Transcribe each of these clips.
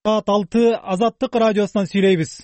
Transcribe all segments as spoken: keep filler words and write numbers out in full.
Саат алты Азаттык радиосунан сүйлөйбүз.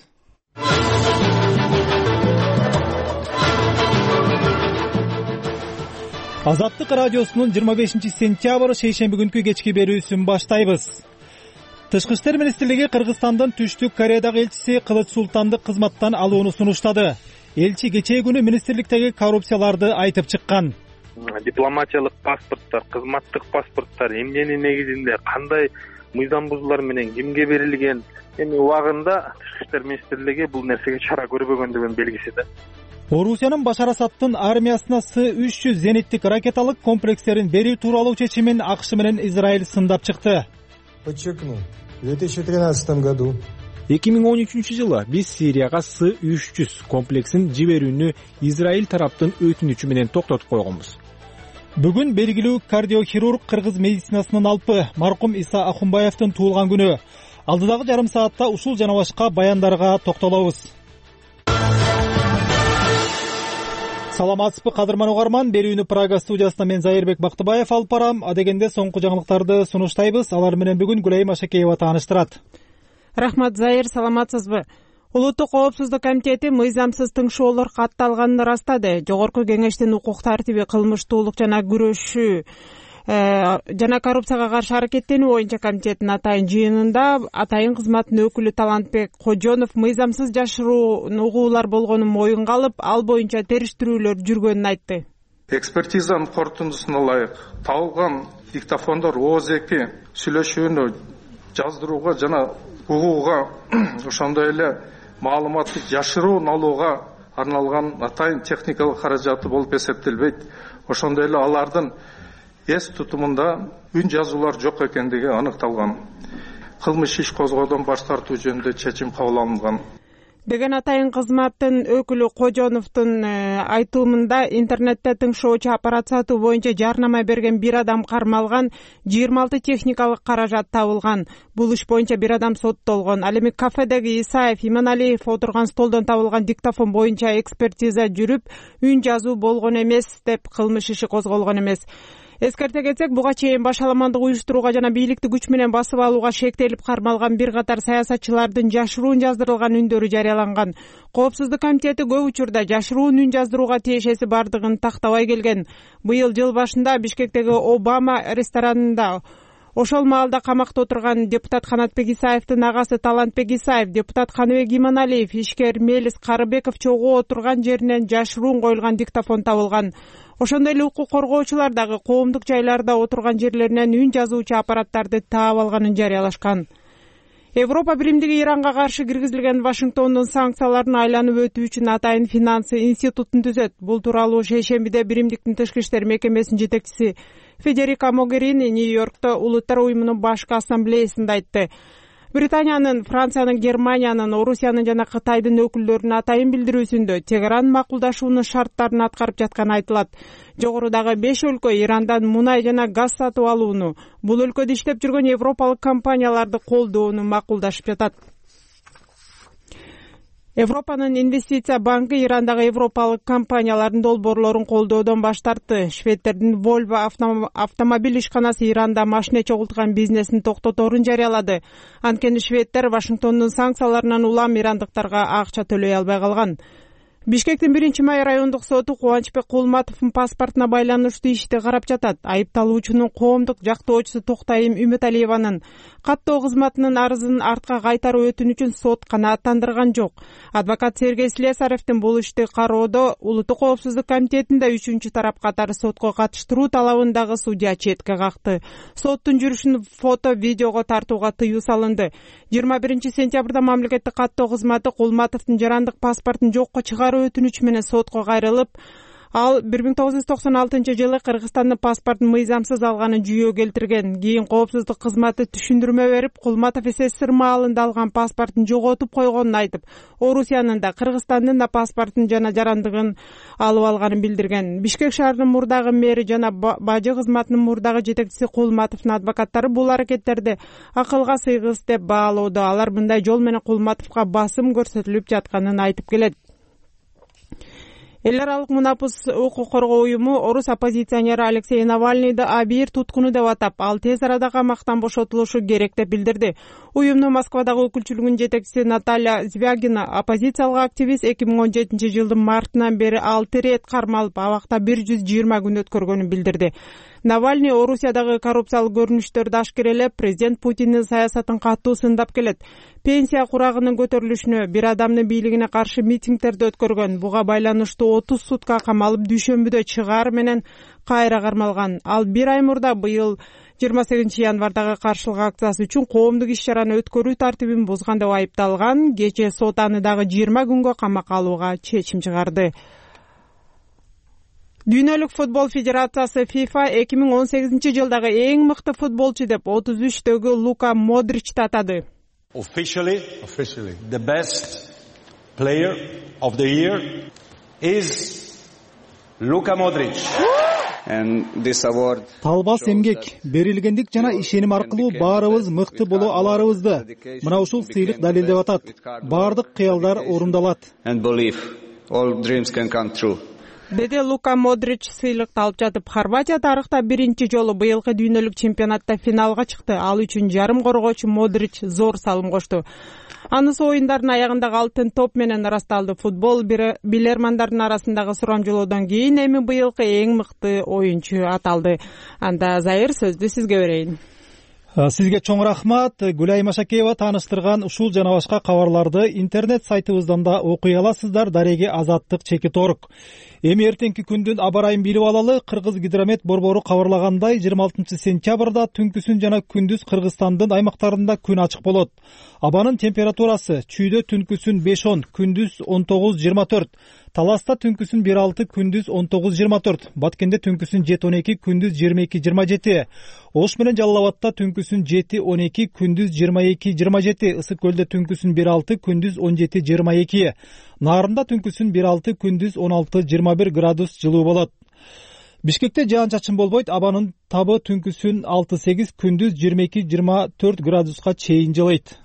Азаттык радиосунун жыйырма бешинчи сентябрь шейшемби күнкү кечки берүүсүн баштайбыз. Тышкы иштер министрлиги Кыргызстандын Түштүк Кореядагы элчиси Кылыч Султанды кызматтан алууну сунуштады. Элчи кечээ күнү министрликтеги коррупцияларды айтып чыккан. Дипломатиялык паспорттор, кызматтык паспорттор эмненин негизинде кандай мыйзам бузуулар менен кимге берилген, эми убагында Тышкы иштер министрлиги бул нерсеге чара көрбөгөндүгүнүн белгиси да. Орусиянын Башар Асаддын армиясына С үч жүз зениттик ракеталык комплекстерин берүү тууралуу чечимин АКШ менен Израиль сындап чыкты. Подчеркну, в две тысячи тринадцатом году эки миң он үчүнчү жылы биз Сирияга С үч жүз комплексин жиберүүнү Израиль тараптын өтүнүчү менен токтотуп койгонбуз. Бүгүн белгилүү кардиохирург кыргыз медицинасынын алпы маркум Иса Ахунбаевдин туулган күнү. Алдыдагы жарым саатта ушул жана башка баяндарга токтолобуз. Саламатсызбы кадырман угарман, берүүнү Прага студиясынан мен Зайырбек Бактыбаев алып барам. Адегенде соңку жаңылыктарды сунуштайбыз. Алар менен бүгүн Гүлайым Ашакеева тааныштырат. Рахмат, Зайыр, саламатсызбы? Улуттук коопсуздук комитети мыйзамсыз тыңшоолор катталганын ырастады. Жогорку кеңештин укук тартиби, кылмыштуулук жана күрөшүү жана коррупцияга каршы аракеттенүү боюнча комитеттин атайын жыйынында атайын кызматтын өкүлү Талантбек Кожонов мыйзамсыз жашыруу угуулар болгонун моюнга алып, ал боюнча териштирүүлөр жүргөнүн айтты. Экспертизанын корутундусуна ылайык табылган диктофондор ооз-эки сүйлөшүүнү жаздырууга жана угууга ошондой эле маалыматты жашыруун алууга арналган атайын техникалык каражаты болуп эсептелбейт. Ошондой эле алардын эс тутумунда үн жазуулар жок экендиги аныкталган. Кылмыш иш козгоодон баш тартуу жөнүндө чечим кабыл алынган деген атайын кызматтын өкүлү Кожоновдун айтымында интернетте тыңшоочу аппарат сатуу боюнча жарнама берген бир адам кармалган, жыйырма алты техникалык каражат табылган. Бул иш боюнча бир адам соттолгон. Ал эми кафедеги Исаев, Иманалиев отурган столдон табылган диктофон боюнча экспертиза жүрүп, үн жазуу болгон эмес деп кылмыш иши козголгон эмес. Эскерте кетсек, буга чейин башаламандык уюштурууга жана бийликти күч менен басып алууга шектелип кармалган бир катар саясатчылардын жашыруун жаздырылган үндөрү жарыяланган. Коопсуздук комитети көп учурда жашыруун үн жаздырууга тиешеси бардыгын тактабай келген. Быйыл жыл башында Бишкектеги Обама ресторанында ошол маалда камакта отурган депутат Канатбек Исаевдин агасы Талантбек Исаев, депутат Каныбек Иманалиев, ишкер Мелис Карыбеков чогуу отурган жеринен жашыруун коюлган диктофон табылган. Ошондой эле укук коргоочулар дагы коомдук жайларда отурган жерлеринен үн жазуучу аппараттарды таап алганын жарыялашкан. Европа биримдиги Иранга каршы киргизилген Вашингтондун санкцияларын айланып өтүү үчүн атайын финансы институтун түзөт. Бул тууралуу шейшембиде биримдиктин тышкы иштер мекемесинин жетекчиси Федерика Могерини Нью-Йоркто Улуттар уюмунун башкы ассамблеясында айтты. Британиянын, Франциянын, Германиянын, Орусиянын жана Кытайдын өкүлдөрүнүн атайын билдирүүсүндө Тегеран макулдашуунун шарттарын аткарып жатканы айтылат. Жогорудагы беш өлкө Ирандан мунай жана газ сатып алууну, бул өлкөдө иштеп жүргөн европалык компанияларды колдоону макулдашып жатат. Европанын инвестиция банкы Ирандагы европалык компаниялардын долбоорлорун колдоодон баш тартты. Шведтердин Volvo автомобиль ишканасы Иранда машина чогулткан бизнесин токтоторун жарыялады. Анткени шведтер Вашингтондун санкцияларынан улам ирандыктарга акча төлөй албай калган. Бишкектин биринчи май райондук соту Кубанычбек Кулматовдун паспортуна байланыштуу ишти карап жатат. Айыпталуучунун коомдук жактоочусу Токтайым Үмөталиеванын каттоо кызматынын арызын артка кайтаруу өтүнүчүн сот канааттандырган жок. Адвокат Сергей Слесаревдин бул ишти кароодо Улуттук коопсуздук комитетинде үчүнчү тарап катары сотко катыштыруу талабындагы судья четке какты. Соттун жүрүшүн фото, видеого тартууга тыюу салынды. жыйырма биринчи сентябрда мамлекеттик каттоо кызматы Кулматовдун жарандык паспортун жокко чыгаруу өтүнүчү менен сотко кайрылып, ал бир миң тогуз жүз токсон алтынчы жылы Кыргызстандын паспортун мыйзамсыз алганын жүйө келтирген. Кийин коопсуздук кызматы түшүндүрмө берип, Кулматов СССР маалында алган паспортун жоготуп койгонун айтып, Орусиянын да Кыргызстандын да паспортун жана жарандыгын алып алганын билдирген. Бишкек шаарынын мурдагы мэри жана бажы кызматынын мурдагы жетекчиси Кулматовдун адвокаттары бул аракеттерди акылга сыйгыс деп баалоодо. Алар мындай жол менен Кулматовго басым көрсөтүлүп жатканын айтып келет. Эл аралык мунапыс укук коргоо уюму орус оппозиционери Алексей Навальныйды абийир туткуну деп атап, ал тез арада камактан бошотулушу керек деп билдирди. Уюмдун Москвадагы өкүлчүлүгүнүн жетекчиси Наталья Звягина оппозициялык активист эки миң он жетинчи жылдын мартынан бери алты рет кармалып, абакта бир жүз жыйырма күн өткөргөнүн билдирди. Навальный Орусиядагы коррупциялык көрүнүштөрдү ашкерелеп, президент Путиндин саясатын катуу сындап келет. Пенсия курагынын көтөрүлүшүнө, бир адамдын бийлигине каршы митингдерди өткөргөн. Буга байланыштуу отуз сутка камалып, дүйшөмбүдө чыгаар менен кайра кармалган. Ал бир ай мурда быйыл жыйырма сегизинчи январдагы каршылык акциясы үчүн коомдук иш-чараны өткөрүү тартибин бузган деп айыпталган. Кечээ сот аны дагы жыйырма күнгө камакка алууга чечим чыгарды. Дүйнөлүк футбол федерациясы FIFA эки миң он сегизинчи жылдагы эң мыкты футболчу деп отуз үчтөгү Лука Модричти атады. Officially, officially, the best player of the year is Luka Modric. And this award Талбас эмгек, берилгендик жана ишеним аркылуу баарыбыз мыкты боло аларыбызды мына ушул сыйлык далилдеп атат. Бардык кыялдар орундалат. And believe all dreams can come true. Деди Лука Модрич сыйлыкты алып жатып, Хорватия тарыхта биринчи жолу быйылкы дүйнөлүк чемпионатта финалга чыкты. Ал үчүн жарым коргоочу Модрич зор салым кошту. Анысы оюндардын аягындагы алтын топ менен ырасталды. Футбол билермандардын арасындагы сурамжылоодон кийин эми быйылкы эң мыкты оюнчу аталды. Анда Зайыр, сөздү сизге берейин. Сизге чоң рахмат. Гүлай Машакеева тааныштырган ушул жана башка кабарларды интернет сайтыбыздан да окуй аласыздар. Дареги Азаттык чекит орг. Эми эртеңки күндүн аба ырайын билип алалы. Кыргыз гидромет борбору кабарлагандай, жыйырма алтынчы сентябрда түнкүсүн жана күндүз Кыргызстандын аймактарында күн ачык болот. Абанын температурасы чүйдө түнкүсүн беш он, күндүз он тогуз жыйырма төрт. Таласта түнкүсүн бир алты, күндүз он тогуз жыйырма төрт. Баткенде түнкүсүн жети он эки, күндүз жыйырма эки жыйырма жети. Ош менен Жалал Абадта түнкүсүн жети он эки, күндүз жыйырма эки жыйырма жети. Ысык көлдө түнкүсүн бир алты, күндүз он жети жыйырма эки. Нарында түнкүсүн бир алты, күндүз он алты жыйырма бир градус жылуу болот. Бишкекте жаан чачын болбойт. Абанын табы түнкүсүн алты сегиз, күндүз жыйырма эки жыйырма төрт градуска чейин жылыйт.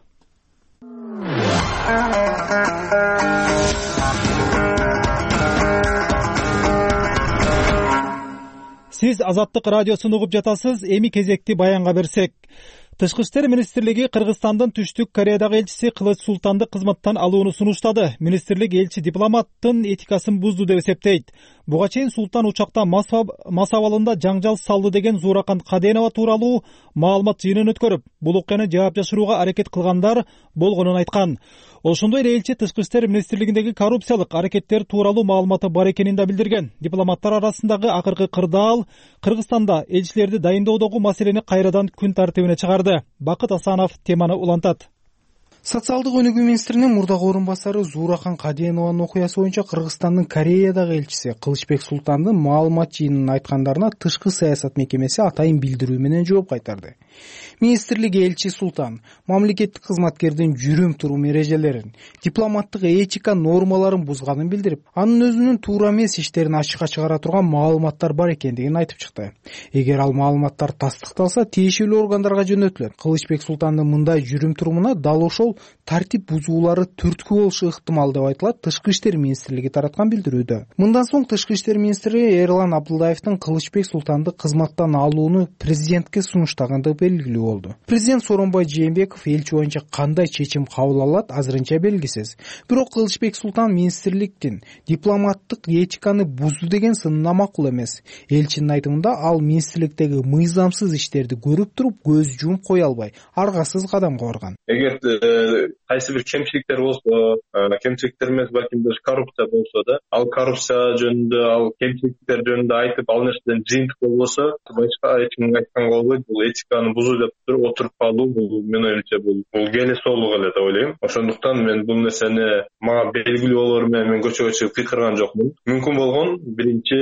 Сиз Азаттык радиосун угуп жатасыз. Эми кезекти баянга берсек. Тышкы иштер министрлиги Кыргызстандын Түштүк Кореядагы элчиси Кылыч Султанды кызматтан алууну сунуштады. Министрлик элчи дипломаттын этикасын бузду деп эсептейт. Буга чейин Султан учакта мас абалында жаңжал салды деген Зууракан Каденова тууралуу маалымат жыйынын өткөрүп, бул окуяны жаап жашырууга аракет кылгандар болгонун айткан. Ошондой эле элчи Тышкы иштер министрлигиндеги коррупциялык аракеттер тууралуу маалыматы бар экенин да билдирген. Дипломаттар арасындагы акыркы кырдаал Кыргызстанда элчилерди дайындоодогу маселени кайрадан күн тартибине чыгарды. Бакыт Асанов теманы улантат. Социалдык өнүгүү министринин мурдагы орун басары Зууракан Каденованын окуясы боюнча Кыргызстандын Кореядагы элчиси Кылычбек Султандын маалымат жыйынын айткандарына тышкы саясат мекемеси атайын билдирүү менен жооп кайтарды. Министрлик элчи Султан мамлекеттик кызматкердин жүрүм турум эрежелерин, дипломаттык этика нормаларын бузганын билдирип, анын өзүнүн туура эмес иштерин ачыкка чыгара турган маалыматтар бар экендигин айтып чыкты. Эгер ал маалыматтар тастыкталса, тиешелүү органдарга жөнөтүлөт. Кылычбек Султандын мындай жүрүм турумуна дал ошол тартип бузуулары түрткү болушу ыктымал деп айтылат Тышкы иштер министрлиги тараткан билдирүүдө. Мындан соң Тышкы иштер министри Эрлан Абдуллаевдин Кылычбек Султанды кызматтан алууну президентке сунуштагандыгы белгилүү болду. Президент Сооронбай Жээнбеков элчи боюнча кандай чечим кабыл алат азырынча белгисиз. Бирок Кылычбек Султан министрликтин дипломаттык этиканы бузду деген сынына макул эмес. Элчинин айтымында ал министрликтеги мыйзамсыз иштерди көрүп туруп көз жумуп кое албай, аргасыз кадамга барган. Эгер кайсы бир кемчиликтер болсо, кемчиликтер эмес, балким коррупция болсо да, ал коррупция жөнүндө, ал кемчиликтер жөнүндө айтып, ал нерседен жыйынтык болбосо, башка эч ким айтканга болбойт. Бул этиканы бузуу деп отуруп калуу, бул мен оюмча бул бул келесоолук эле деп ойлойм. Ошондуктан мен бул нерсени мага белгилүү болору менен мен көчөгө чыгып кыйкырган жокмун. Мүмкүн болгон биринчи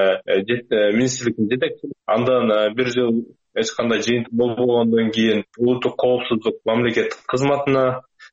министрликтин жетекчиси, андан бир жыл эч кандай жыйынтык болбогондон кийин улуттук коопсуздук мамлекеттик кызматына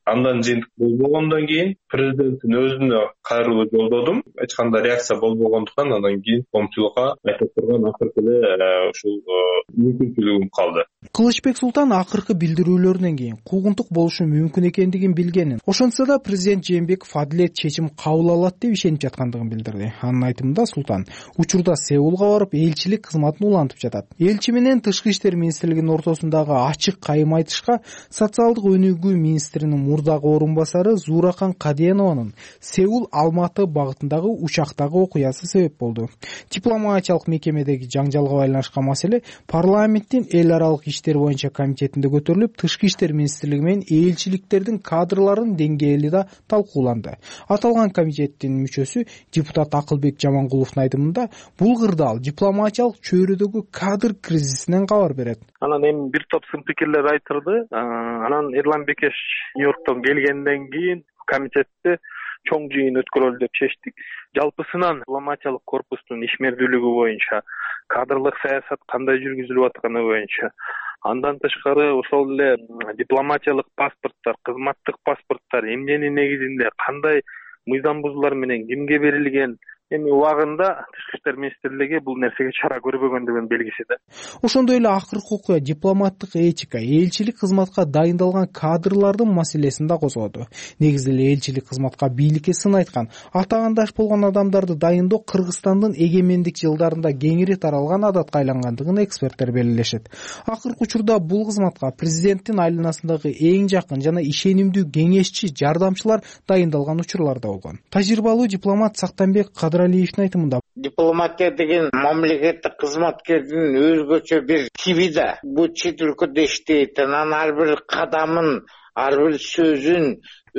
Андан жыйынтык болбогондон кийин президенттин өзүнө кайрылуу жолдодум. Эч кандай реакция болбогондуктан андан кийин коомчулукка айтып турган акыркы эле ушул мүмкүнчүлүгүм калды. Кылычбек Султан акыркы билдирүүлөрүнөн кийин куугунтук болушу мүмкүн экендигин билгенин, ошентсе да президент Жээнбеков адилет чечим кабыл алат деп ишенип жаткандыгын билдирди. Анын айтымында Султан учурда Сеулга барып элчилик кызматын улантып жатат. Элчи менен Тышкы иштер министрлигинин ортосундагы ачык кайым айтышка социалдык өнүгүү министринин мурдагы орун басары Зууракан Каденованын Сеул Алматы багытындагы учактагы окуясы себеп болду. Дипломатиялык мекемедеги жаңжалга байланышкан маселе парламенттин эл аралык иштер боюнча комитетинде көтөрүлүп, Тышкы иштер министрлиги менен элчиликтердин кадрларынын деңгээли да талкууланды. Аталган комитеттин мүчөсү депутат Акылбек Жамангуловдун айтымында бул кырдаал дипломатиялык чөйрөдөгү кадр кризисинен кабар берет. Анан эми бир топ сын пикирлер айтырды. Анан Эрлан Бекеш Нью-Йорктон келгенден кийин комитетте чоң жыйын өткөрөлү деп чечтик. Жалпысынан дипломатиялык корпустун ишмердүүлүгү боюнча, кадрлык саясат кандай жүргүзүлүп атканы боюнча, андан тышкары ошол эле дипломатиялык паспорттор, кызматтык паспорттор эмненин негизинде, кандай мыйзам бузуулар менен кимге берилген, эми убагында Тышкы иштер министрлиги бул нерсеге чара көрбөгөндүгүнүн белгиси да. Ошондой эле акыркы окуя дипломаттык этика, элчилик кызматка дайындалган кадрлардын маселесин да козгоду. Негизи эле элчилик кызматка бийликке сын айткан, атаандаш болгон адамдарды дайындоо Кыргызстандын эгемендик жылдарында кеңири таралган адатка айлангандыгын эксперттер белгилешет. Акыркы учурда бул кызматка президенттин айланасындагы эң жакын жана ишенимдүү кеңешчи, жардамчылар дайындалган учурлар да болгон. Тажрыйбалуу дипломат Сактанбек Кадыралиевдин айтымында дипломатия деген мамлекеттик кызматкердин өзгөчө бир тиби да. Бул чет өлкөдө иштейт, анан ар бир кадамын, ар бир сөзүн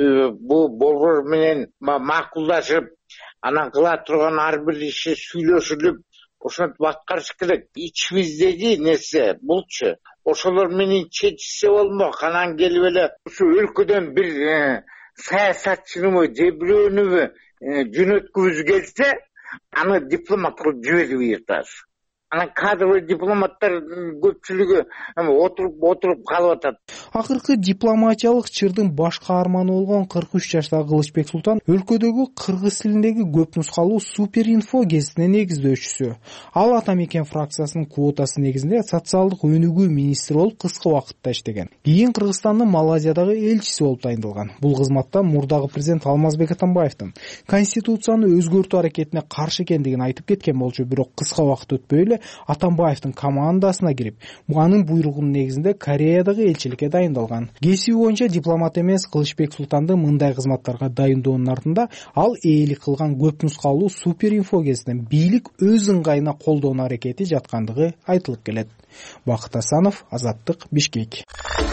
бул борбор менен макулдашып, анан кыла турган ар бир иши сүйлөшүлүп, ошентип аткарыш керек. Ичибиздеги нерсе булчу. Ошолор менен чечилсе болмок. Анан келип эле ушу өлкөдөн бир саясатчыныбы, же бирөөнүбү жөнөткүбүз келсе, аны дипломат кылып жибербей атат. Анан кадрлы дипломаттар көпчүлүгү отуруп отуруп калып атат. Акыркы дипломатиялык чырдын баш каарманы болгон кырк үч жаштагы Кылычбек Султан өлкөдөгү кыргыз тилиндеги көп нускалуу Суперинфо гезитинин негиздөөчүсү. Ал Ата Мекен фракциясынын квотасы негизинде социалдык өнүгүү министри болуп кыска убакытта иштеген. Кийин Кыргызстандын Малайзиядагы элчиси болуп дайындалган. Бул кызматта мурдагы президент Алмазбек Атамбаевдин конституцияны өзгөртүү аракетине каршы экендигин айтып кеткен болчу, бирок кыска убакыт өтпөй эле Атамбаевдин командасына кирип, анын буйругунун негизинде Кореядагы элчиликке дайындалган. Кесиби боюнча дипломат эмес Кылычбек Султанды мындай кызматтарга дайындоонун артында ал ээлик кылган көп нускалуу Суперинфо гезитин бийлик өз ыңгайына колдонуу аракети жаткандыгы айтылып келет. Бакыт Асанов, Азаттык, Бишкек.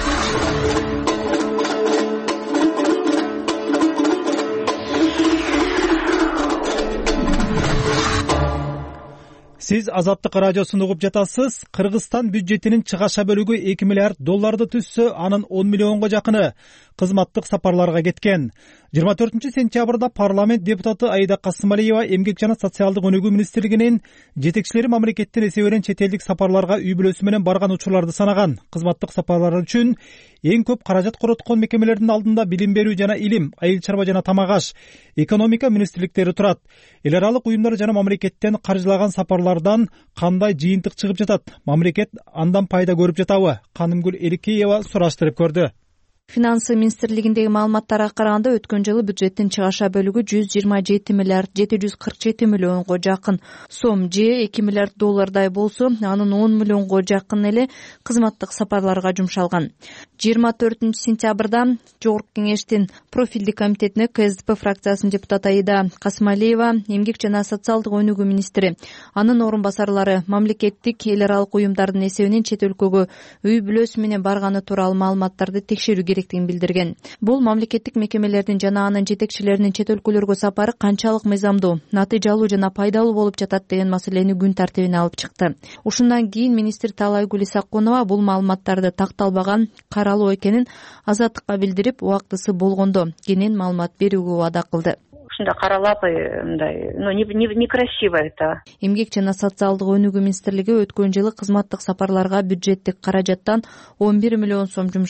Сиз Азаттык радиосун угуп жатасыз. Кыргызстан бюджетинин чыгаша бөлүгү эки миллиард долларды түзсө, анын он миллионго жакыны кызматтык сапарларга кеткен. жыйырма төртүнчү сентябрда парламент депутаты Аида Касымалиева эмгек жана социалдык өнүгүү министрлигинин жетекчилери мамлекеттин эсебинен чет элдик сапарларга үй бүлөсү менен барган учурларды санаган. Кызматтык сапарлар үчүн эң көп каражат короткон мекемелердин алдында билим берүү жана илим, айыл чарба жана тамак аш, экономика министрликтери турат. Эл аралык уюмдар жана мамлекеттен каржылаган сапарлардан кандай жыйынтык чыгып жатат? Мамлекет андан пайда көрүп жатабы? Канымгүл Эликеева сураштырып көрдү. Финансы министрлигиндеги маалыматтарга караганда өткөн жылы бюджеттин чыгаша бөлүгү жүз жыйырма жети миллиард жети жүз кырк жети миллионго жакын сом, же эки миллиард доллардай болсо, анын он миллионго жакын эле кызматтык сапарларга жумшалган. жыйырма төртүнчү сентябрда Жогорку кеңештин профилдик комитетине КСДП фракциясынын депутаты Аида Касымалиева, эмгек жана социалдык өнүгүү министри, анын орун басарлары мамлекеттик эл аралык уюмдардын эсебинен чет өлкөгө үй бүлөсү менен барганы тууралуу маалыматтарды текшерүү керектигин билдирген. Бул мамлекеттик мекемелердин жана анын жетекчилеринин чет өлкөлөргө сапары канчалык мыйзамдуу, натыйжалуу жана пайдалуу болуп жатат деген маселени күн тартибине алып чыкты. Ушундан кийин министр Таалайгүл Исакунова бул маалыматтарды такталбаган, каралуу экенин Азаттыкка билдирип, убактысы болгондо кенен маалымат берүүгө убада кылды. Ушундай каралап, мындай, ну некрасиво это. Эмгек жана социалдык өнүгүү министрлиги өткөн жылы кызматтык сапарларга бюджеттик каражаттан он бир миллион сом жумшаган.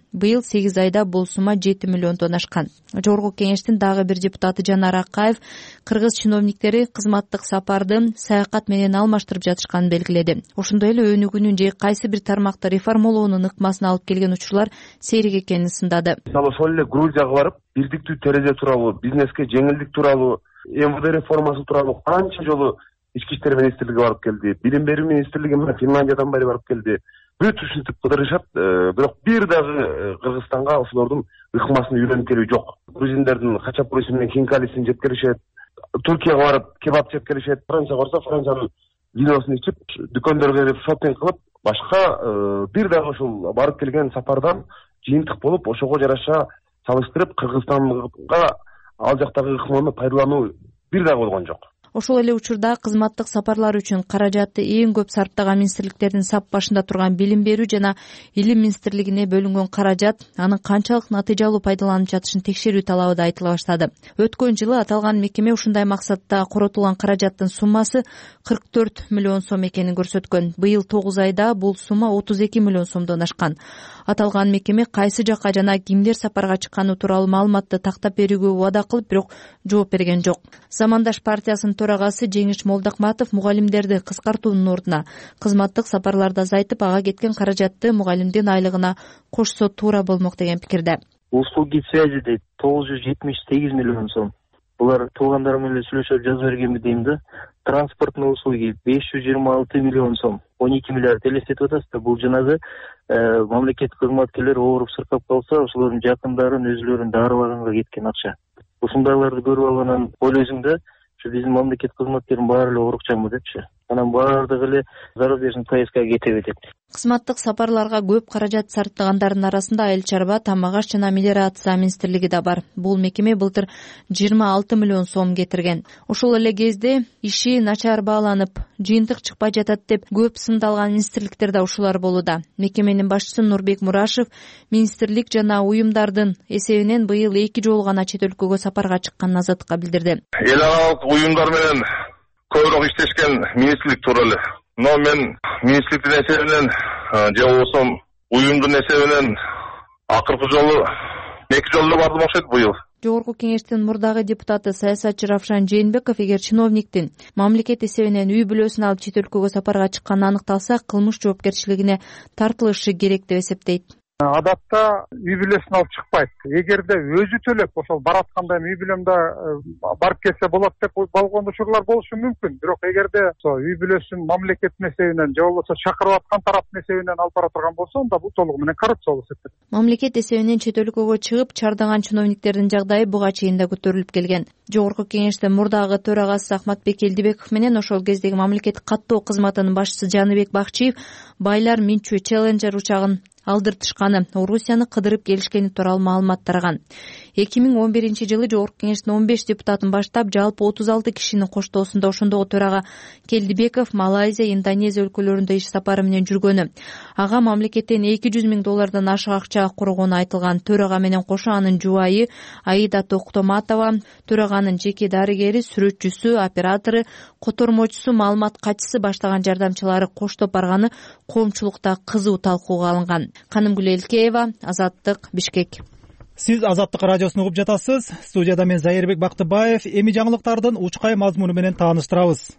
Быйыл сегиз айда бул сумма жети миллиондон ашкан. Жогорку кеңештин дагы бир депутаты Жанар Акаев кыргыз чиновниктери кызматтык сапарды саякат менен алмаштырып жатышканын белгиледи. Ошондой эле өнүгүүнүн же кайсы бир тармакты реформалоонун ыкмасына алып келген учурлар сейрек экенин сындады. Мисалы ошол эле Грузияга барып, бирдиктүү терезе тууралуу, бизнеске жеңилдик тууралуу, эм вэ дэ реформасы тууралуу канча жолу ички иштер министрлиги барып келди, билим берүү министрлиги менен Финляндиядан бери барып келди. Бүт ушинтип кыдырышат, бирок бир дагы Кыргызстанга ошолордун ыкмасын үйрөнүп келүү жок. Грузиндердин хачапурisi менен хинкалисин жеп келишет, Туркияга барып кебап жеп келишет, Францияга барса Франциянын виносун ичип, дүкөндөргө кирип шопинг кылып, башка бир дагы ушул барып келген сапардан жыйынтык болуп, ошого жараша салыштырып Кыргызстанга ал жактагы ыкманы пайдалануу бир дагы болгон жок. Ошол эле учурда кызматтык сапарлар үчүн каражатты эң көп сарптаган министрликтердин сап башында турган билим берүү жана илим министрлигине бөлүнгөн каражат анын канчалык натыйжалуу пайдаланып жатышын текшерүү талабы да айтыла баштады. Өткөн жылы аталган мекеме ушундай максатта коротулган каражаттын суммасы кырк төрт миллион сом экенин көрсөткөн. Быйыл тогуз айда бул сумма отуз эки миллион сомдон ашкан. Аталган мекеме кайсы жакка жана кимдер сапарга чыкканы тууралуу маалыматты тактап берүүгө убада кылып, бирок жооп берген жок. Замандаш партиясынын төрагасы Жеңиш Молдокматов мугалимдерди кыскартуунун ордуна кызматтык сапарларда азайтып, ага кеткен каражатты мугалимдин айлыгына кошсо туура болмок деген пикирде. Услуги связи дейт тогуз жүз жетимиш сегиз миллион сом. Булар туугандар менен сүйлөшүп жазып бергенби дейм да. Транспортный услуги беш жүз жыйырма алты миллион сом. он эки миллиард элестетип атасыздар. Бул жанагы мамлекеттик кызматкерлер ооруп сыркап калса, ошолордун жакындарын өзүлөрүн дарылаганга кеткен акча. Ушундайларды көрүп алгандан ойлойсуң да, ушу биздин мамлекеттик кызматкердин баары эле оорукчанбы депчи. Анан баардыгы эле зарубежный поездка кетеби деп. Кызматтык сапарларга көп каражат сарптагандардын арасында айыл чарба, тамак аш жана мелиорация министрлиги да бар. Бул мекеме былтыр жыйырма алты миллион сом кетирген. Ошол эле кезде иши начар бааланып, жыйынтык чыкпай жатат деп көп сындалган министрликтер да ушулар болууда. Мекеменин башчысы Нурбек Мурашев министрлик жана уюмдардын эсебинен быйыл эки жолу гана чет өлкөгө сапарга чыкканын Азаттыкка билдирди. Эл аралык уюмдар менен көбүрөөк иштешкен министрлик тууралуу. Но мен министрликтин эсебинен же болбосо уюмдун эсебинен акыркы жолу эки жолу бардым окшойт быйыл. Жогорку кеңештин мурдагы депутаты саясатчы Равшан Жээнбеков эгер чиновниктин мамлекет эсебинен үй бүлөсүн алып чет өлкөгө сапарга чыкканы аныкталса, кылмыш жоопкерчилигине тартылышы керек деп эсептейт. Адатта үй бүлөсүн алып чыкпайт. Эгерде өзү төлөп ошол баратканда үй бүлөмдө барып келсе болот деп болгон учурлар болушу мүмкүн. Бирок эгерде үй бүлөсүн мамлекеттин эсебинен же болбосо чакырып аткан тараптын эсебинен алып бара турган болсо, анда бул толугу менен коррупция болуп эсептелет. Мамлекет эсебинен чет өлкөгө чыгып чардаган чиновниктердин жагдайы буга чейин да көтөрүлүп келген. Жогорку кеңештин мурдагы төрагасы Ахматбек Элдибеков менен ошол кездеги мамлекеттик каттоо кызматынын башчысы Жаныбек Бакчиев байлар Минчу Челленджер учагын алдыртышканы, Орусияны кыдырып келишкени тууралуу маалымат тараган. эки миң он биринчи жылы жогорку кеңештин он беш депутатын баштап, жалпы отуз алты кишинин коштоосунда ошондогу төрага Келдибеков Малайзия, Индонезия өлкөлөрүндө иш сапары менен жүргөнү. Ага мамлекеттен эки жүз миң доллардан ашык акча коргону айтылган. Төрага менен кошо анын жубайы Аида Токтоматова, төраганын жеке дарыгери, сүрөтчүсү, оператору, котормочусу, маалымат катчысы баштаган жардамчылары коштоп барганы коомчулукта кызуу талкууга алынган. Канымгүл Элкеева, Азаттык, Бишкек. Сиз Азаттык радиосун угуп жатасыз. Студияда мен Зайырбек Бактыбаев. Эми жаңылыктардын учкай мазмуну менен тааныштырабыз.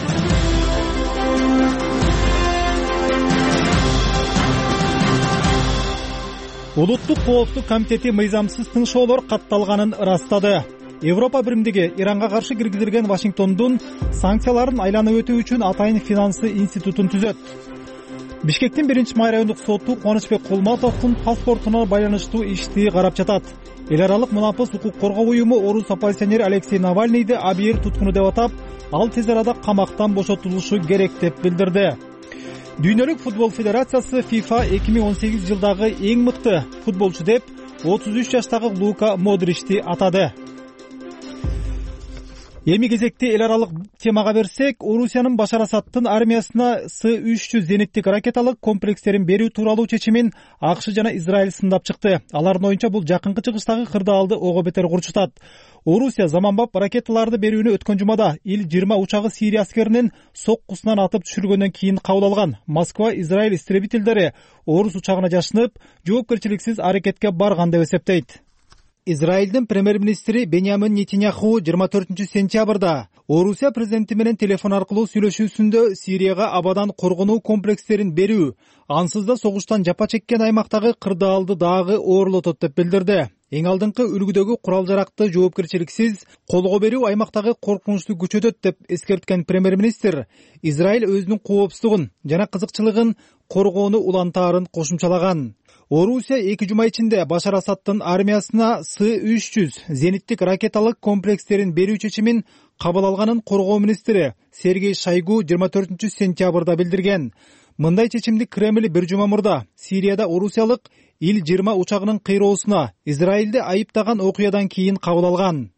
Улуттук коопсуздук комитети мыйзамсыз тыншоолор катталганын ырастады. Европа биримдиги Иранга каршы киргизилген Вашингтондун санкцияларын айланып өтүү үчүн атайын финансы институтун түзөт. Бишкектин биринчи май райондук соту Кубанычбек Кулматовдун паспортуна байланыштуу ишти карап жатат. Эл аралык мунапыс укук коргоо уюму орус оппозиционери Алексей Навальныйды абийир туткуну деп атап, ал тез арада камактан бошотулушу керек деп билдирди. Дүйнөлүк футбол федерациясы FIFA эки миң он сегиз жылдагы эң мыкты футболчу деп отуз үч жаштагы Лука Модричти атады. Эми кезекте эл аралык темага берсек, Орусиянын Башар Асаддын армиясына С үч жүз зениттик ракеталык комплекстерин берүү тууралуу чечимин АКШ жана Израиль сындап чыкты. Алардын оюнча бул жакынкы чыгыштагы кырдаалды ого бетер курчутат. Орусия заманбап ракеталарды берүүнү өткөн жумада Ил жыйырма учагы Сирия аскеринин соккусунан атып түшүргөндөн кийин кабыл алган. Москва Израиль истребительдери Орус учагына жашынып, жоопкерчиликсиз аракетке барган деп эсептейт. Израилдин премьер-министри Беньямин Нетаньяху жыйырма төртүнчү сентябрда Орусия президенти менен телефон аркылуу сүйлөшүүсүндө Сирияга абадан коргонуу комплекстерин берүү, ансыз да согуштан жапа чеккен аймактагы кырдаалды дагы оорлотот деп билдирди. Эң алдыңкы үлгүдөгү курал-жаракты жоопкерчиликсиз колго берүү аймактагы коркунучту күчөтөт деп эскерткен премьер-министр Израиль өзүнүн коопсуздугун жана кызыкчылыгын коргоону улантаарын кошумчалаган. Орусия эки жума ичинде Башар Асаддын армиясына С үч жүз зениттик ракеталык комплекстерин берүү чечимин кабыл алганын коргоо министри Сергей Шойгу жыйырма төртүнчү сентябрда билдирген. Мындай чечимди Кремль бир жума мурда Сирияда орусиялык Ил жыйырма учагынын кыйроосуна Израилди айыптаган окуядан кийин кабыл алган.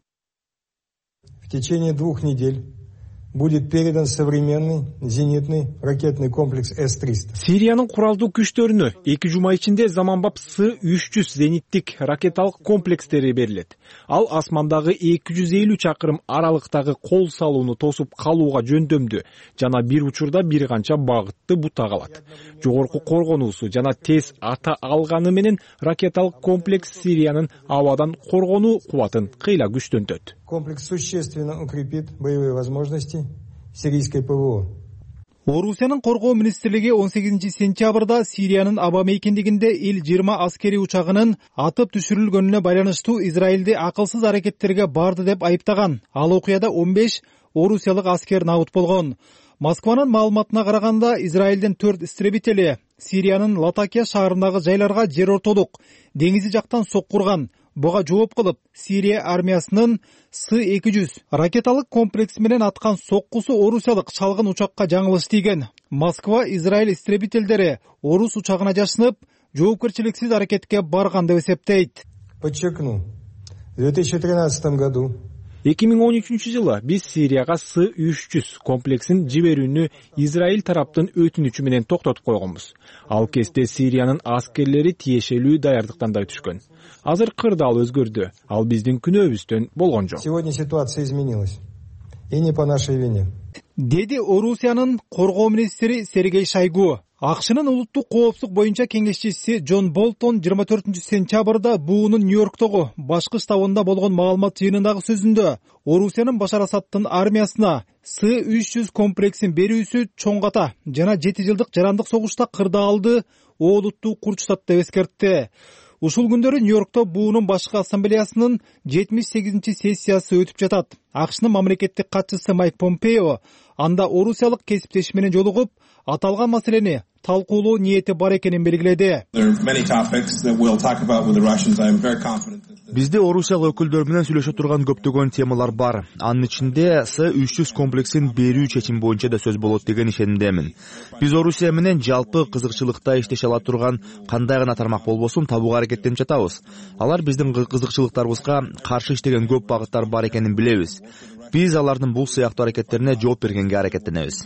В течение двух недель будет передан современный зенитный ракетный комплекс С триста. Сириянын куралдуу күчтөрүнө эки жума ичинде заманбап С үч жүз зениттик ракеталык комплекстери берилет. Ал асмандагы эки жүз элүү чакырым аралыктагы кол салууну тосуп калууга жөндөмдүү жана бир учурда бир канча багытты бутак алат. Жогорку коргонуусу жана тез ата алганы менен ракеталык комплекс Сириянын абадан коргонуу кубатын кыйла күчтөнтөт. Комплекс существенно укрепит боевые возможности сирийской ПВО. Орусиянын коргоо министрлиги он сегизинчи сентябрда Сириянын аба мейкиндигинде Ил жыйырма аскери учагынын атып түшүрүлгөнүнө байланыштуу Израилди акылсыз аракеттерге барды деп айыптаган. Ал окуяда он беш орусиялык аскер набыт болгон. Москванын маалыматына караганда Израилдин төрт истребители Сириянын Латакия шаарындагы жайларга жер ортолук деңизи жактан соккурган. Буга жооп кылып, Сирия армиясынын С эки жүз ракеталык комплекси менен аткан соккусу орусиялык чалгын учакка жаңылыш тийген. Москва Израиль истребительдери Орус учагына жашынып, жоопкерчиликсиз аракетке барган деп эсептейт. Подчеркну, в две тысячи тринадцатом году эки миң он үчүнчү жылы биз Сирияга С үч жүз комплексин жиберүүнү Израиль тараптын өтүнүчү менен токтотуп койгонбуз. Ал кезде Сириянын аскерлери тиешелүү даярдыктан да өтүшкөн. Азыр кырдаал өзгөрдү. Ал биздин күнөөбүздөн болгон жок. Сегодня ситуация изменилась. И не по нашей вине. Деди Орусиянын коргоо министри Сергей Шойгу. АКШнын улуттук коопсуздук боюнча кеңешчиси Джон Болтон жыйырма төртүнчү сентябрда буунун Нью-Йорктогу башкы штабында болгон маалымат жыйынындагы сөзүндө Орусиянын Башар Асаддын армиясына С үч жүз комплексин берүүсү чоң ката жана жети жылдык жарандык согушта кырдаалды оолуттуу курчутат деп эскертти. Ушул күндөрү Нью-Йоркто буунун башкы ассамблеясынын жетимиш сегизинчи сессиясы өтүп жатат. АКШнын мамлекеттик катчысы Майк Помпео анда орусиялык кесиптеши менен жолугуп, аталган маселени талкуулоо ниети бар экенин белгиледи. Бизде орусиялык өкүлдөр менен сүйлөшө турган көптөгөн темалар бар. Анын ичинде С үч жүз комплексин берүү чечим боюнча да сөз болот деген ишенимдемин. Биз Орусия менен жалпы кызыкчылыкта иштеше ала турган кандай гана тармак болбосун табууга аракеттенип жатабыз. Алар биздин кызыкчылыктарыбызга каршы иштеген көп багыттар бар экенин билебиз. Биз алардын бул сыяктуу аракеттерине жооп бергенге аракеттенебиз.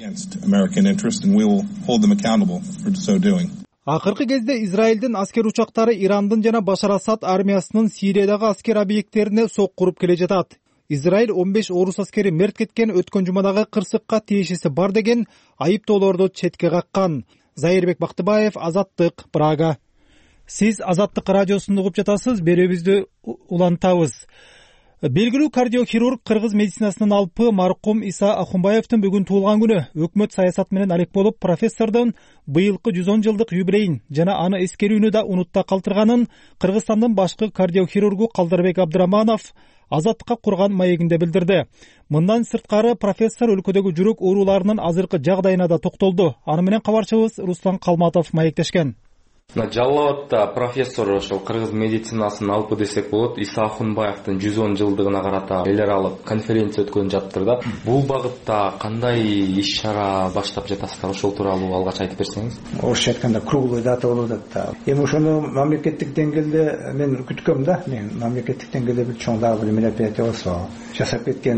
Акыркы кезде Израилдин аскер учактары Ирандын жана Башар Асад армиясынын Сириядагы аскер объекттерине соккуруп келе жатат. Израиль он беш орус аскери мерт кеткен өткөн жумадагы кырсыкка тиешеси бар деген айыптоолорду четке каккан. Зайырбек Бактыбаев, Азаттык, Прага. Сиз Азаттык радиосун угуп жатасыз, берүүбүздү улантабыз. Белгилүү кардиохирург кыргыз медицинасынын алпы маркум Иса Ахунбаевдин бүгүн туулган күнү. Өкмөт саясат менен алек болуп, профессордун быйылкы жүз он жылдык юбилейин жана аны эскерүүнү да унутта калтырганын Кыргызстандын башкы кардиохирургу Калдарбек Абдыраманов Азаттыкка курган маегинде билдирди. Мындан сырткары профессор өлкөдөгү жүрөк ооруларынын азыркы жагдайына да токтолду. Аны менен кабарчыбыз Руслан Калматов маектешкен. Жалал Абадта профессор ошол кыргыз медицинасынын алпы десек болот Иса Ахунбаевдин жүз он жылдыгына карата эл аралык конференция өткөн жатыр да. Бул багытта кандай иш-чара баштап жатасыздар, ошол тууралуу алгач айтып берсеңиз? Орусча айтканда круглый дата болуп атат. Эми ошону мамлекеттик деңгээлде мен күткөм да. Мен мамлекеттик деңгээлде бир чоң дагы бир мероприятие болсо жасап кеткен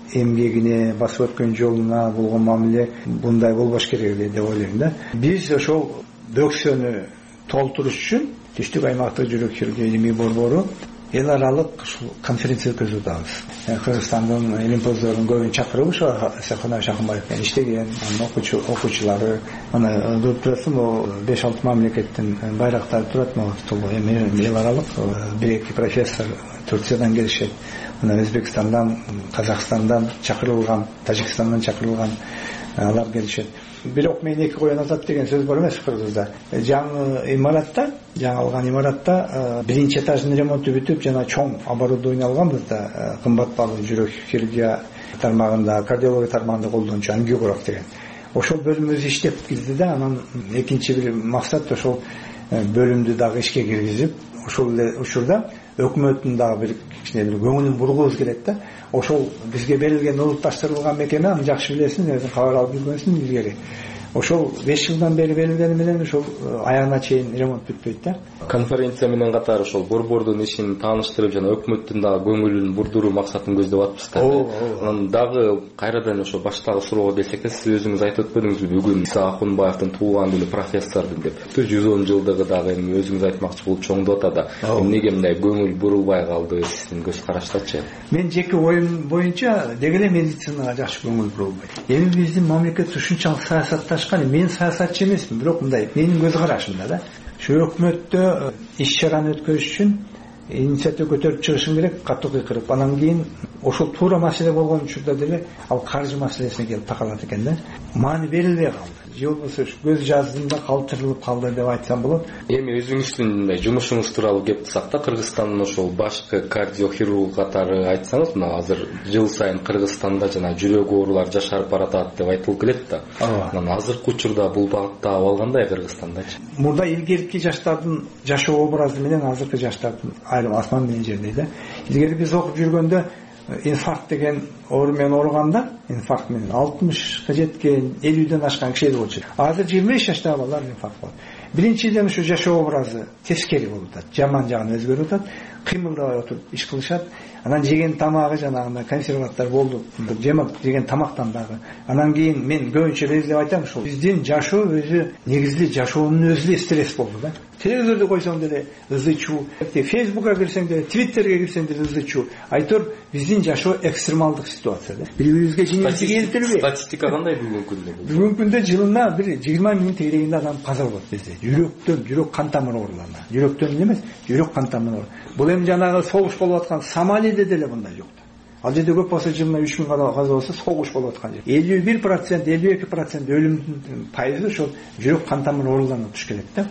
эмгегине, басып өткөн жолуна болгон мамиле мындай болбош керек эле деп ойлойм да. Биз ошол бөксөнү толтуруш үчүн түштүк аймактык жүрөк хирургия илимий борбору эл аралык ушул конференция өткөзүп атабыз. Кыргызстандын илимпоздорунун көбүн чакырып ошо Сахана Шахмаев менен иштеген окуучу окуучулары аны көрүп турасың, могу беш алты мамлекеттин байрактары турат, могу эми эл аралык бир эки профессор Турциядан келишет. Мына Өзбекстандан, Казакстандан чакырылган, Тажикстандан чакырылган алар келишет. Бирок мен эки коен атат деген сөз бар эмес кыргызда. Жаңы имаратта, жаңы алган имаратта биринчи этаждын ремонту бүтүп, жана чоң оборудование алганбыз да, кымбат баалуу жүрөк хирургия тармагында, кардиология тармагында колдончу ангиограф деген. Ошол бөлүмүбүз иштеп кирди да, анан экинчи бир максат ошол бөлүмдү дагы ишке киргизип, ошол эле учурда өкмөттүн дагы бир кичине бир көңүлүн бургубуз келет да. Ошол бизге берилген улутташтырылган мекеме, аны жакшы билесиң, өзүң кабар алып жүргөнсүң илгери. Ошол беш жылдан бери берилгени менен ошол аягына чейин ремонт бүтпөйт да. Конференция менен катар ошол борбордун ишин тааныштырып жана өкмөттүн дагы көңүлүн бурдуруу максатын көздөп атпыздар. Анан дагы кайрадан ошо баштагы суроого келсек да, сиз өзүңүз айтып өтпөдүңүзбү, бүгүн Иса Акунбаевдин туулган күнү профессордун деп. жүз он жылдыгы дагы эми өзүңүз айтмакчы болуп чоңдоп атат да. Эмнеге мындай көңүл бурулбай калды, сиздин көз караштачы? Мен жеке оюм боюнча деги эле медицинага жакшы көңүл бурулбайт. Эми биздин мамлекет ушунчалык саясатташ мен саясатчы эмесмин, бирок мындай менин көз карашымда да. Ушу өкмөттө иш чараны өткөрүш үчүн инициатива көтөрүп чыгышым керек, катуу кыйкырып. Анан кийин ошол туура маселе болгон учурда деле ал каржы маселесине келип такалат экен да. Маани берилбей калды. Же болбосо көз жаздымда калтырылып калды деп айтсам болот. Эми өзүңүздүн мындай жумушуңуз тууралуу кеп турсак да, Кыргызстандын ошол башкы кардиохирург катары айтсаңыз, мына азыр жыл сайын Кыргызстанда жана жүрөк оорулары жашарып баратат деп айтылып келет да. Анан азыркы учурда бул багытта абал кандай Кыргызстандачы? Мурда илгерки жаштардын жашоо образы менен азыркы жаштардын айрым асман менен жердей да. Илгери биз окуп жүргөндө инфаркт деген оору менен ооруганда, инфаркт менен алтымышка жеткен, элүүдөн ашкан кишилер болчу. Азыр жыйырма беш жаштагы балдар инфаркт болот. Биринчиден ушу жашоо образы тескери болуп атат, жаман жагына өзгөрүп атат, кыймылдабай отуруп иш кылышат. Анан жеген тамагы жанагындай консерваттар болду, жемак жеген тамактан дагы. Анан кийин мен көбүнчө эле айтам, ушул биздин жашоо өзү негизги жашоонун өзү эле стресс болду да. Телевизорду койсоң деле ызы чуу, Фейсбукка кирсең деле, Твиттерге кирсең деле ызы чуу. Айтор биздин жашоо экстремалдык ситуация да. Бири-бирибизге жеңилдик келтирбей. Статистика кандай бүгүнкү күндө? Бүгүнкү күндө жылына бир жыйырма миң тегерегинде адам каза болот бизде. Жүрөктөн, жүрөк кан тамыр ооруларына. Жүрөктөн эмес, жүрөк кан тамыр оору. Бул эми жанагы согуш болуп аткан Сомалиде деле мындай жок. Ал жерде көп болсо жылына үч миң каза болсо согуш болуп аткан жер. элүү бир процент, элүү эки процент өлүмдүн пайызы ошол жүрөк кан тамыр ооруларына туш келет да.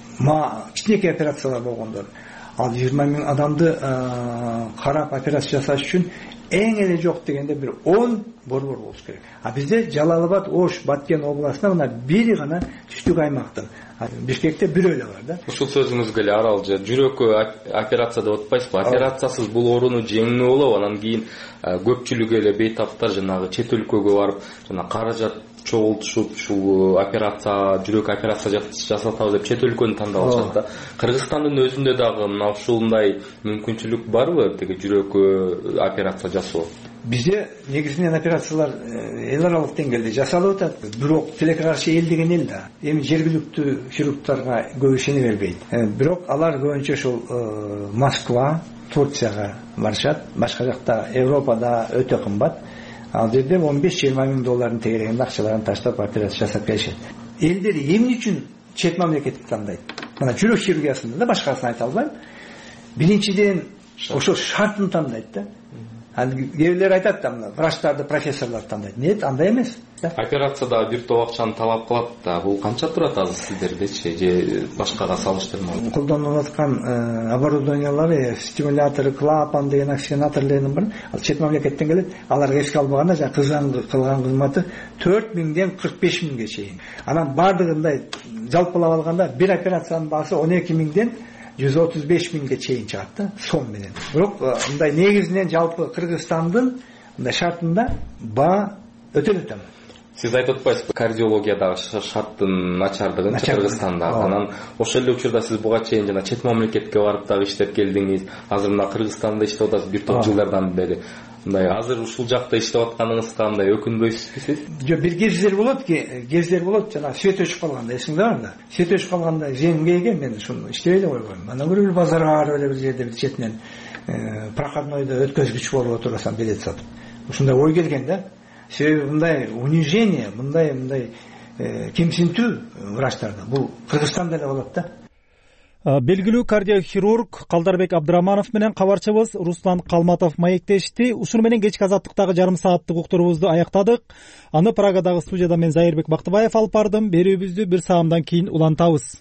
Ма кичинекей операциялар болгондор. Ал жыйырма миң адамды карап операция жасаш үчүн эң эле жок дегенде бир он борбор болуш керек. А бизде Жалал Абад, Ош, Баткен областында мына бири гана түштүк аймактын. Бишкекте бирөө эле бар да. Ушул сөзүңүзгө эле аралжы жүрөккө операция деп атпайсызбы? Операциясыз бул ооруну жеңүү болобу? Анан кийин көпчүлүгү эле бейтаптар жанагы чет өлкөгө барып, жана каражат чогултушуп ушул операция, жүрөк операция жасатабыз деп чет өлкөнү тандап алышат да. Кыргызстандын өзүндө дагы мына ушундай мүмкүнчүлүк барбы, теги жүрөккө операция жасоо? Бизде негизинен операциялар эл аралык деңгээлде жасалып атат, бирок тилекке каршы эл деген эл да. Эми жергиликтүү хирургтарга көп ишене бербейт. Бирок алар көбүнчө ушул Москва, Турцияга барышат, башка жакта Европада өтө кымбат. Ал жерде он беш жыйырма миң доллардын тегерегинде акчаларын таштап операция жасап келишет. Элдер эмне үчүн чет мамлекетти тандайт? Мына жүрөк хирургиясында да башкасын айта албайм. Биринчиден ошо шартын тандайт да. Кээбирлер айтат да, мына врачтарды, профессорлорду тандайт. Нет, андай эмес. Операцияда бир топ акчаны талап кылат да. Бул канча турат азыр сиздердечи, же башкага салыштырмалуу? Колдонулуп аткан оборудованиялары, стимулятору, клапан деген оксигенаторлордун бар. Ал чет мамлекеттен келет. Аларга эске албаганда жана кылган кызматы төрт миңден кырк беш миңге чейин. Анан бардыгындай жалпылап алганда бир операциянын баасы он эки миңден жүз отуз беш миңге чейин чыгат да, сом менен. Бирок мындай негизинен жалпы Кыргызстандын мындай шартында баа өтө эле төмөн. Сиз айтып атпайсызбы, кардиологиядагы шарттын начардыгын Кыргызстанда. Анан ошол эле учурда сиз буга чейин жана чет мамлекетке барып дагы иштеп келдиңиз. Азыр мына Кыргызстанда иштеп атасыз бир топ жылдардан бери. мындай азыр ушул жакта иштеп атканыңызга мындай өкүнбөйсүзбү сиз? Жок, бир кездер болот ки, кездер болот, жана свет өчүп калганда, эсиңде барбы? Свет өчүп калганда жеңге келген, мен ушуну иштебей эле койгом. Анан бир базарга барып эле бир жерде бир четинен проходнойдо өткөзгүч болуп отурасам билет сатып. Ушундай ой келген да. Себеби мындай унижение, мындай мындай кемсинтүү врачтарда бул Кыргызстанда эле болот да. Белгилүү кардиохирург Калдарбек Абдыраманов менен кабарчыбыз Руслан Калматов маектешти. Ушуну менен кечки азаттыктагы жарым сааттык уктурубузду аяктадык. Аны Прагадагы студияда мен Зайырбек Бактыбаев алып бардым. Берүүбүздү бир саамдан кийин улантабыз.